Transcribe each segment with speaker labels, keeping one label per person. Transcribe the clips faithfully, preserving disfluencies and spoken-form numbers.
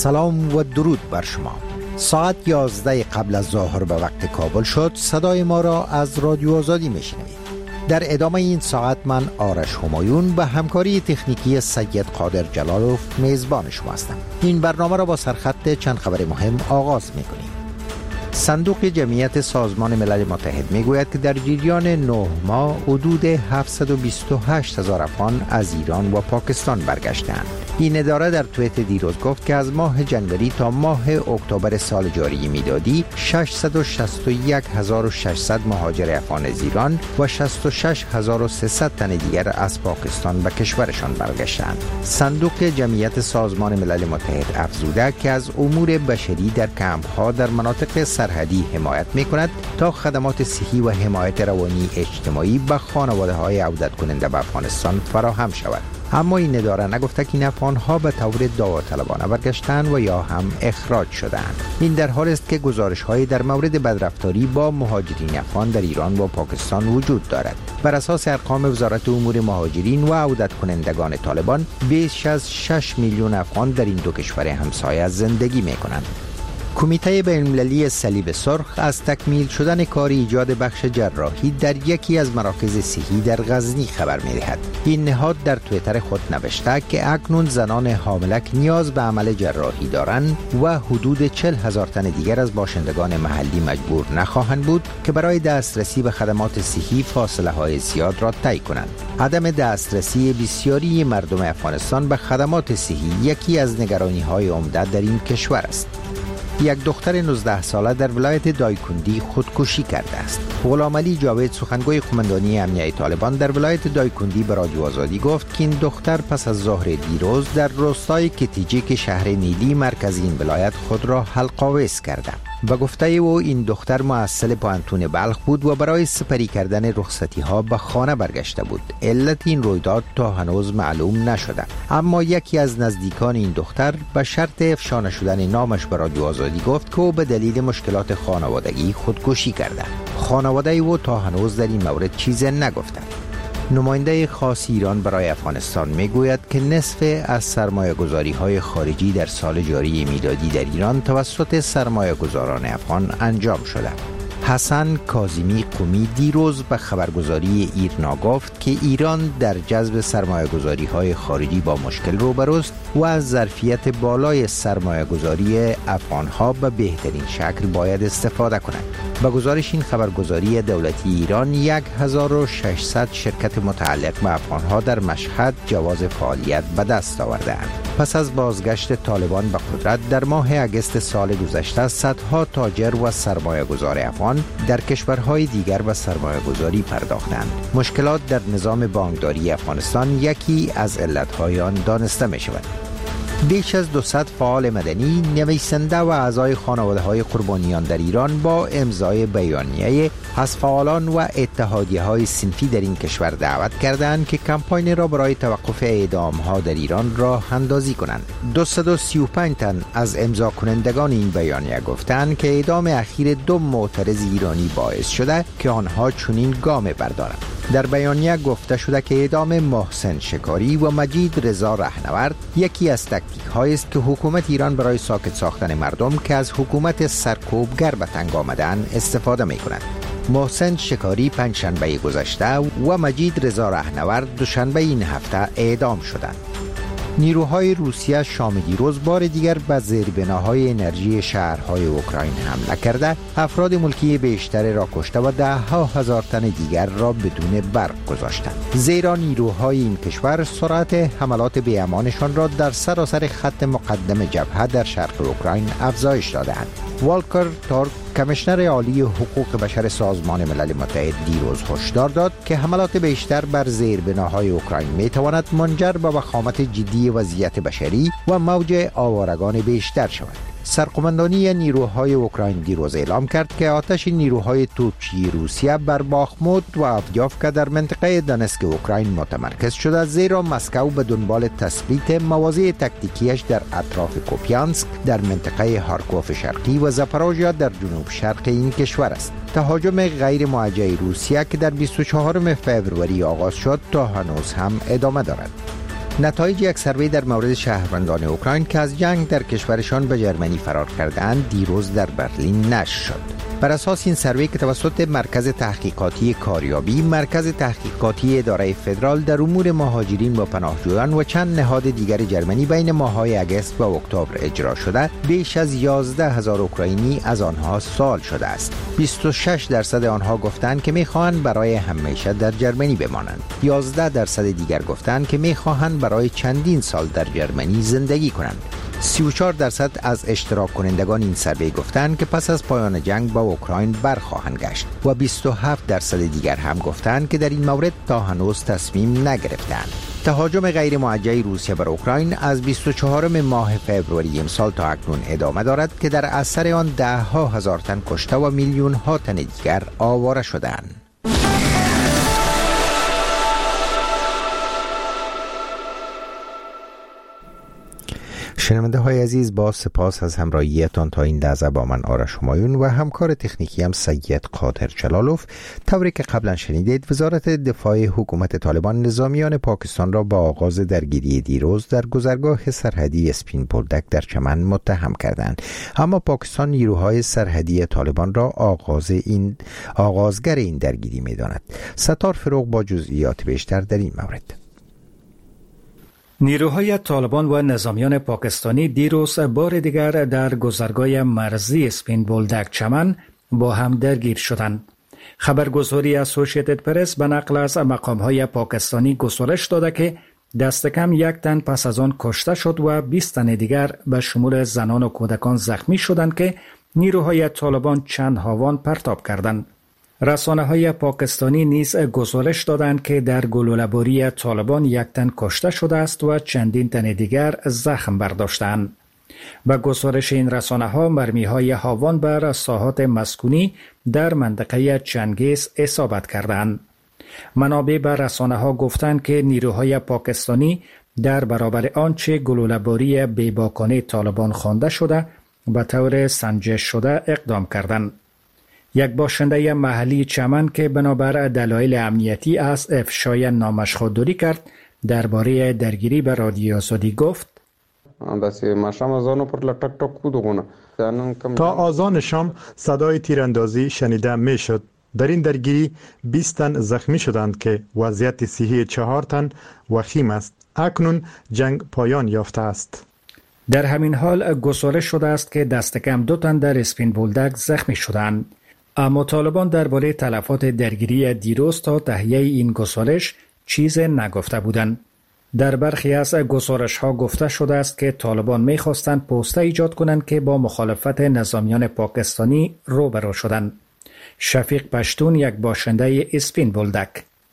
Speaker 1: سلام و درود بر شما. ساعت یازده قبل از ظهر به وقت کابل شد. صدای ما را از رادیو آزادی میشنوید. در ادامه این ساعت من آرش همایون به همکاری تکنیکی سید قادر جلالوف میزبان شما هستم. این برنامه را با سرخط چند خبر مهم آغاز میکنیم. صندوق جمعیت سازمان ملل متحد میگوید که در جریان نه ماه حدود هفتصد و بیست و هشت هزار افغان از ایران و پاکستان برگشتند. این اداره در توییت دیروز گفت که از ماه جنوری تا ماه اکتبر سال جاری میلادی ششصد و شصت و یک هزار و ششصد مهاجر افغان از ایران و شصت و شش هزار و سیصد تن دیگر از پاکستان به کشورشان برگشتند. صندوق جمعیت سازمان ملل متحد افزوده که از امور بشری در کمپ‌ها در مناطق سرحدی حمایت می‌کند تا خدمات صحی و حمایت روانی اجتماعی به خانواده‌های عودت کننده به افغانستان فراهم شود. اما این اداره نگفته که این افغان‌ها به طور داوطلبانه برگشتند و یا هم اخراج شدند. این در حالی است که گزارش‌هایی در مورد بدرفتاری با مهاجرین افغان در ایران و پاکستان وجود دارد. بر اساس ارقام وزارت امور مهاجرین و عودت کنندگان طالبان، بیش از شش میلیون افغان در این دو کشور همسایه زندگی می‌کنند. کمیته بین‌المللی صلیب سرخ از تکمیل شدن کار ایجاد بخش جراحی در یکی از مراکز صحی در غزنی خبر می‌دهد. این نهاد در توییتر خود نوشته که اکنون زنان حاملک نیاز به عمل جراحی دارند و حدود چهل هزار تن دیگر از باشندگان محلی مجبور نخواهند بود که برای دسترسی به خدمات صحی فاصله‌های زیاد را طی کنند. عدم دسترسی بسیاری مردم افغانستان به خدمات صحی یکی از نگرانی‌های عمده در این کشور است. یک دختر نوزده ساله در ولایت دایکندی خودکشی کرده است. غلام علی جاوید، سخنگوی قماندانی امنیه طالبان در ولایت دایکندی، به رادیو آزادی گفت که این دختر پس از ظهر دیروز در روستای کتیجیک شهر نیلی مرکز این ولایت خود را حلق‌آویز کرده. به گفته او این دختر محصل پانتون بلخ بود و برای سپری کردن رخصتی ها به خانه برگشته بود. علت این رویداد تا هنوز معلوم نشده، اما یکی از نزدیکان این دختر به شرط افشا نشدن نامش به رادیو آزادی گفت که او به دلیل مشکلات خانوادگی خودکشی کرده. خانواده او تا هنوز در این مورد چیزی نگفته. نماینده خاص ایران برای افغانستان میگوید که نصف از سرمایه گذاری های خارجی در سال جاری میلادی در ایران توسط سرمایه گذاران افغان انجام شده. حسن کاظمی قمی دیروز به خبرگزاری ایرنا گفت که ایران در جذب سرمایه گذاری های خارجی با مشکل روبروست و از ظرفیت بالای سرمایه گذاری افغان ها به بهترین شکل باید استفاده کند. با گزارش این خبرگزاری دولتی ایران یک هزار و ششصد شرکت متعلق به افغان ها در مشهد جواز فعالیت به دست آورده‌اند. پس از بازگشت طالبان به قدرت در ماه اگست سال گذشته، صدها تاجر و سرمایه گذار افغان در کشورهای دیگر به سرمایه گذاری پرداختند. مشکلات در نظام بانکداری افغانستان یکی از علتهای آن دانسته می شود. بیش از دویست فعال مدنی، نویسنده و اعضای خانواده‌های قربانیان در ایران با امضای بیانیه از فعالان و اتحادیه‌های صنفی در این کشور دعوت کردند که کمپاین را برای توقف اعدام‌ها در ایران راه اندازی کنند. دویست و سی و پنج تن از امضا کنندگان این بیانیه گفتند که اعدام اخیر دو معترض ایرانی باعث شده که آنها چنین گام بردارند. در بیانیه گفته شده که اعدام محسن شکاری و مجید رضا رهنورد یکی از تاکتیک هایی است که حکومت ایران برای ساکت ساختن مردم که از حکومت سرکوبگر به تنگ آمدن استفاده می کند. محسن شکاری پنجشنبه گذشته و مجید رضا رهنورد دوشنبه این هفته اعدام شدند. نیروهای روسیه شام دیروز بار دیگر به زیربناهای انرژی شهرهای اوکراین حمله کرده، افراد ملکی بیشتر را کشته و ده ها هزار تن دیگر را بدون برق گذاشتند. زیرا نیروهای این کشور سرعت حملات بی‌امانشان را در سراسر خط مقدم جبهه در شرق اوکراین افزایش دادند. والکر تورک، کمیشنر عالی حقوق بشر سازمان ملل متحد، دیروز هشدار داد که حملات بیشتر بر زیربناهای اوکراین میتواند منجر به وخامت جدی وضعیت بشری و موج آوارگان بیشتر شود. سرقماندانی نیروهای اوکراین دیروز اعلام کرد که آتش نیروهای توپچی روسیه بر باخموت و آودیوفکا در منطقه دونتسک اوکراین متمرکز شده، زیرا مسکو به دنبال تثبیت مواضع تکتیکیش در اطراف کوپیانسک در منطقه هارکوف شرقی و زاپاروژیا در جنوب شرق این کشور است. تهاجم غیر موجه روسیه که در بیست و چهارم فوریه آغاز شد تا هنوز هم ادامه دارد. نتایج یک سروی در مورد شهروندان اوکراین که از جنگ در کشورشان به جرمنی فرار کردند دیروز در برلین نشر شد. بر اساس این سروی که توسط مرکز تحقیقاتی کاریابی، مرکز تحقیقاتی اداره فدرال در امور مهاجرین و پناهجویان و چند نهاد دیگر جرمنی بین ماه‌های اگست و اکتبر اجرا شده، بیش از یازده هزار اوکراینی از آنها سوال شده است. بیست و شش درصد آنها گفتند که می‌خواهند برای همیشه در جرمنی بمانند. یازده درصد دیگر گفتند که می‌خواهند برای چندین سال در جرمنی زندگی کنند. سی و چهار درصد از اشتراک کنندگان این سروی گفتند که پس از پایان جنگ با اوکراین برخواهند گشت و بیست و هفت درصد دیگر هم گفتند که در این مورد تا هنوز تصمیم نگرفتند. تهاجم غیر موجه روسیه بر اوکراین از بیست و چهارم ماه فوریه امسال تا اکنون ادامه دارد که در اثر آن ده ها هزار تن کشته و میلیون ها تن دیگر آواره شدند. شنونده های عزیز، با سپاس از همراهیتان تا این لحظه با من آرش همایون و همکار تکنیکی هم سید قادر جلالوف. طوری که قبلا شنیدید، وزارت دفاع حکومت طالبان نظامیان پاکستان را با آغاز درگیری دیروز در گذرگاه سرحدی اسپین بولدک در چمن متهم کردند. اما پاکستان نیروهای سرحدی طالبان را آغاز این آغازگر این درگیری می‌داند. ستار فروغ با جزئیات بیشتر در این مورد.
Speaker 2: نیروهای طالبان و نظامیان پاکستانی دیروز بار دیگر در گذرگاه مرزی اسپین بولدک چمن با هم درگیر شدند. خبرگزاری اسوسییتد پرس به نقل از مقامهای پاکستانی گزارش داده که دست کم یک تن پس از آن کشته شد و بیست تن دیگر به شمول زنان و کودکان زخمی شدند که نیروهای طالبان چند هاوان پرتاب کردند. رسانه‌های پاکستانی نیز گزارش دادند که در گلوله‌باری طالبان یک تن کشته شده است و چندین تن دیگر زخم برداشتند. با گزارش این رسانه‌ها مرمی‌های هاوان بر ساحات مسکونی در منطقه چنگیز اصابت کردند. منابع به رسانه‌ها گفتند که نیروهای پاکستانی در برابر آنچه گلوله‌باری بیباکانه طالبان خوانده شده به طور سنجش شده اقدام کردند. یک باشنده محلی چمن که بنابر دلایل امنیتی از افشای نامش خودداری کرد درباره درگیری به رادیو آزادی گفت:
Speaker 3: تا آذان شام صدای تیراندازی شنیده می شد. در این درگیری بیست تن زخمی شدند که وضعیت صحی چهار تن وخیم است. اکنون جنگ پایان یافته است.
Speaker 2: در همین حال گزارش شده است که دست کم دو تن در اسپین بولدک زخمی شدند. اما طالبان درباره تلفات درگیری دیروز تا تهیه این گزارش چیز نگفته بودند. در برخی از گزارش‌ها گفته شده است که طالبان می‌خواستند پوسته ایجاد کنند که با مخالفت نظامیان پاکستانی روبرو شدند. شفیق پشتون، یک باشنده اسپین بولدک: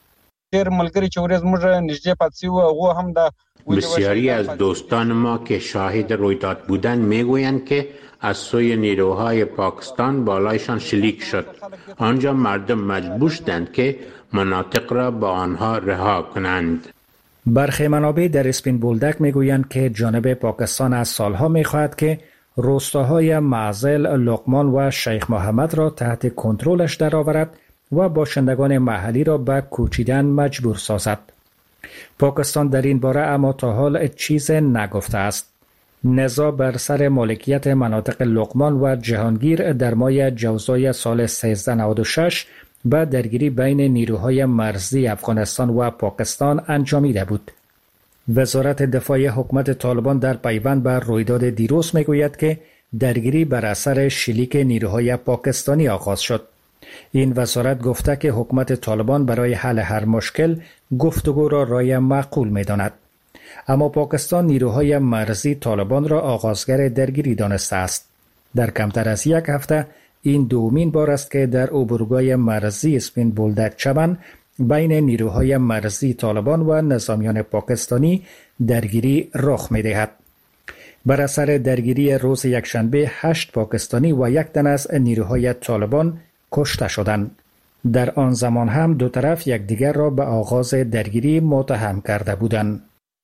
Speaker 4: بسیاری از دوستان ما که شاهد رویداد بودند میگویند که از سوی نیروهای پاکستان بالایشان شلیک شد. آنجا مردم مجبور شدند که مناطق را با آنها رها کنند.
Speaker 2: برخی منابع در اسپین بولدک میگویند که جانب پاکستان از سالها میخواهد که روستاهای معزل، لقمان و شیخ محمد را تحت کنترلش درآورد و باشندگان محلی را به کوچیدن مجبور سازد. پاکستان در این باره اما تا حال چیز نگفته است. نزاع بر سر مالکیت مناطق لقمان و جهانگیر در ماه جوزای سال سیزده نود و شش به درگیری بین نیروهای مرزی افغانستان و پاکستان انجامیده بود. وزارت دفاع حکومت طالبان در پیوند بر رویداد دیروز میگوید که درگیری بر اثر شلیک نیروهای پاکستانی آغاز شد. این وزارت گفته که حکومت طالبان برای حل هر مشکل گفتگو را رای معقول می‌داند. اما پاکستان نیروهای مرزی طالبان را آغازگر درگیری دانسته است. در کمتر از یک هفته این دومین بار است که در عبورگاه مرزی اسپین بولدک چمن بین نیروهای مرزی طالبان و نظامیان پاکستانی درگیری رخ می‌دهد. بر اثر درگیری روز یکشنبه هشت پاکستانی و یک تن از نیروهای طالبان کشته شدند. در آن زمان هم دو طرف یکدیگر را به آغاز درگیری متهم کرده بودند.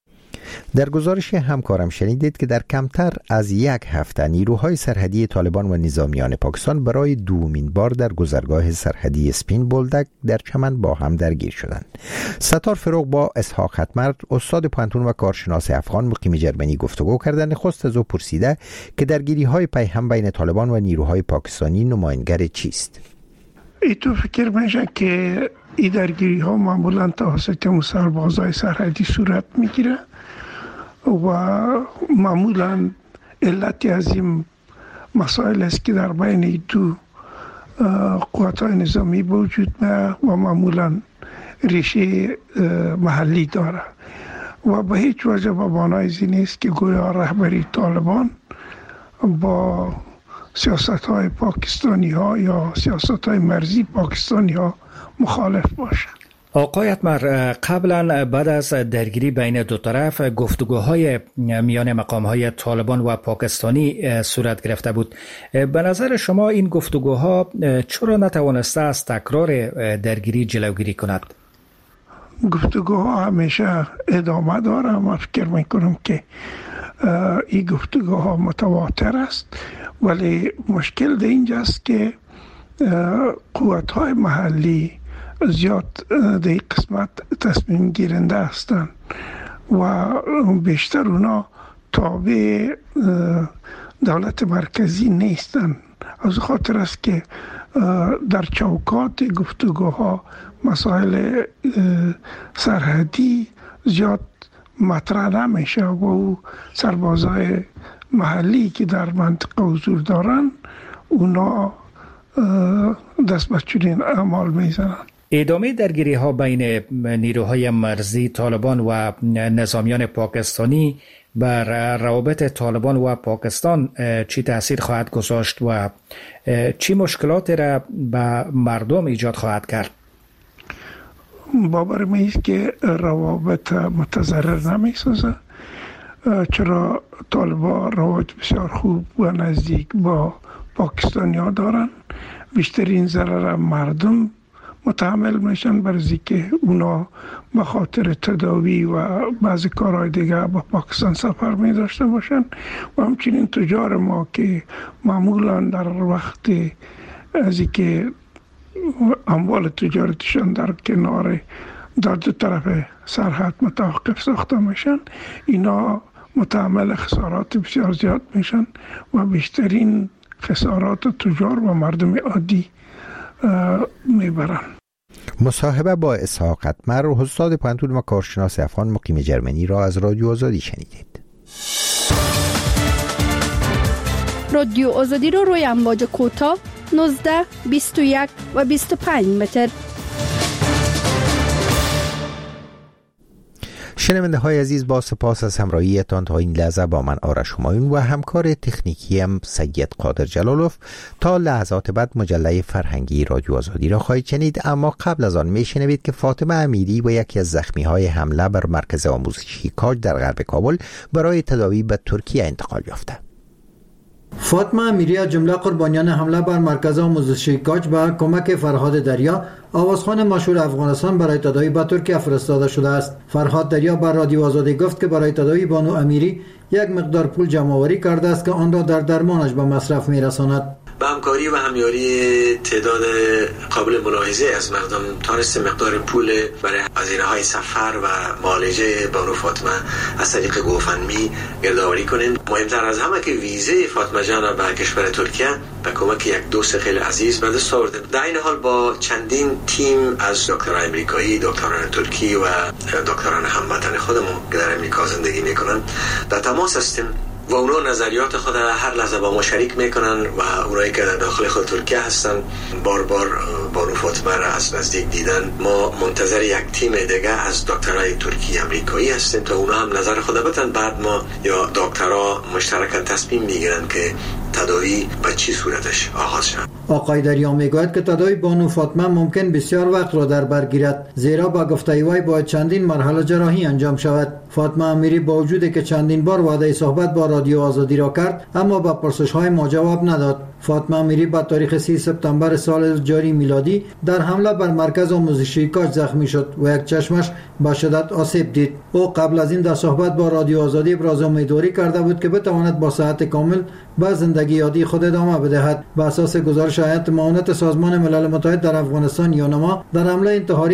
Speaker 1: در گزارش همکارم شنیدید که در کمتر از یک هفته نیروهای سرحدی طالبان و نظامیان پاکستان برای دومین بار در گذرگاه سرحدی اسپین بولدک در چمن با هم درگیر شدند. ستار فروغ با اسحاق ختمر، استاد پانتون و کارشناس افغان مقیم جرمنی گفتگو کردن. خست از او پرسیده که درگیری‌های پیهم بین طالبان و نیروهای پاکستانی نمایانگر چیست؟
Speaker 5: ای تو فکر میشه که این درگیری ها معمولا توسط سربازای سرحدی صورت میگیره و معمولا علتی از این مسائل است که در بین دو قوت‌های نظامی وجود میاد و معمولا ریشه محلی داره و به هیچ وجه به معنای این نیست که گویا رهبری طالبان با سیاست های پاکستانی ها یا سیاست های مرزی پاکستانی ها مخالف باشه.
Speaker 2: آقای ختمر، قبلا بعد از درگیری بین دو طرف گفتگوهای میان مقامهای طالبان و پاکستانی صورت گرفته بود. به نظر شما این گفتگوها چرا نتوانسته از تکرار درگیری جلوگیری کند؟
Speaker 5: گفتگوها همیشه ادامه داره. من فکر میکنم که این گفتگوها متواتر است، ولی مشکل در اینجاست که قوت‌های محلی زیاد در این قسمت تصمیم گیرنده هستند و بیشتر اونا تابع دولت مرکزی نیستند. از خاطر است که در چوکات گفتگوها مسائل سرحدی زیاد مطرح نمیشه و او سربازای محلی که در منطقه حضور دارن اونا دست به چنین اعمال میزنن.
Speaker 2: ادامه درگیری ها بین نیروهای مرزی طالبان و نظامیان پاکستانی بر روابط طالبان و پاکستان چی تأثیر خواهد گذاشت و چی مشکلات را به مردم ایجاد خواهد کرد؟
Speaker 5: باور میست که روابط متضرر نمیسازه، چرا طالبان روابط بسیار خوب و نزدیک با پاکستانی ها دارن. بیشترین ضرر مردم متحمل میشن برای که اونا به خاطر تداوی و بعضی کارهای دیگه با پاکستان سفر می داشته باشن و همچنین تجار ما که معمولا در وقت از که اموال تجارتشان در کنار در دو طرف سرحد متوقف ساخته میشن، اینا متحمل خسارات بسیار زیاد میشن و بیشترین خسارات تجار و مردم عادی میبرن.
Speaker 1: مصاحبه با اسحاق ختمر، استاد پانتون و کارشناس افغان مقیم جرمنی را از رادیو آزادی شنیدید.
Speaker 6: رادیو آزادی رو روی امواج کوتاه نوزده، بیست و یک و بیست و پنج متر.
Speaker 1: شنونده های عزیز، با سپاس از همراهیتان تا این لحظه با من آرش همایون و همکار تکنیکیم سید قادر جلالوف. تا لحظات بعد مجله فرهنگی رادیو آزادی را خواهید شنید، اما قبل از آن میشنوید که فاطمه امیری و یکی از زخمی های حمله بر مرکز آموزشی کاج در غرب کابل برای تداوی به ترکیه انتقال یافته.
Speaker 7: فاطمه امیری از جمله قربانیان حمله بر مرکز آموزشی کاج به کمک فرهاد دریا، آوازخوان مشهور افغانستان، برای تداوی به ترکیه فرستاده شده است. فرهاد دریا بر رادیو آزادی گفت که برای تداوی بانو امیری یک مقدار پول جمع آوری کرده است که آن را در درمانش به مصرف می‌رساند.
Speaker 8: با همکاری و همیاری تعداد قابل ملاحظه از مردم تانست مقدار پول برای هزینه‌های سفر و معالجه بانو فاطمه از طریق گوفندمی گردآوری کنیم. مهمتر از همه که ویزه فاطمه جان را به کشور ترکیه به کمک یک دوست خیلی عزیز به دست آوردیم. در این حال با چندین تیم از دکتران امریکایی، دکتران ترکی و دکتران هموطن خودمون که در امریکا زندگی میکنن در تماس هستیم و اونا نظریات خود هر لحظه با ما شریک میکنن و اونایی که در داخل خود ترکیه هستن بار بار بانو فاطمه را از نزدیک دیدن. ما منتظر یک تیم دیگه از دکترای ترکی امریکایی هستیم تا اونا هم نظر خود بدن. بعد ما یا دکترها مشترکاً تصمیم میگیرن که تداوی به چی صورتش آغاز شد.
Speaker 7: آقای دریا میگوید که تداوی بانو فاطمه ممکن بسیار وقت را در بر گیرد، زیرا با گفته وی باید چندین مرحله جراحی انجام شود. فاطمه امیری با وجودی که چندین بار وعده صحبت با رادیو آزادی را کرد، اما با پرسش‌های ما جواب نداد. فاطمه امیری با تاریخ سی سپتامبر سال جاری میلادی در حمله بر مرکز آموزشی کاج زخمی شد و یک چشمش به شدت آسیب دید. او قبل از این در صحبت با رادیو آزادی ابراز امیدواری کرده بود که بتواند با صحت کامل به زندگی عادی خود ادامه بدهد. بر اساس گزارش هیئت معاونت سازمان ملل متحد در افغانستان یونما، در حمله انتحاری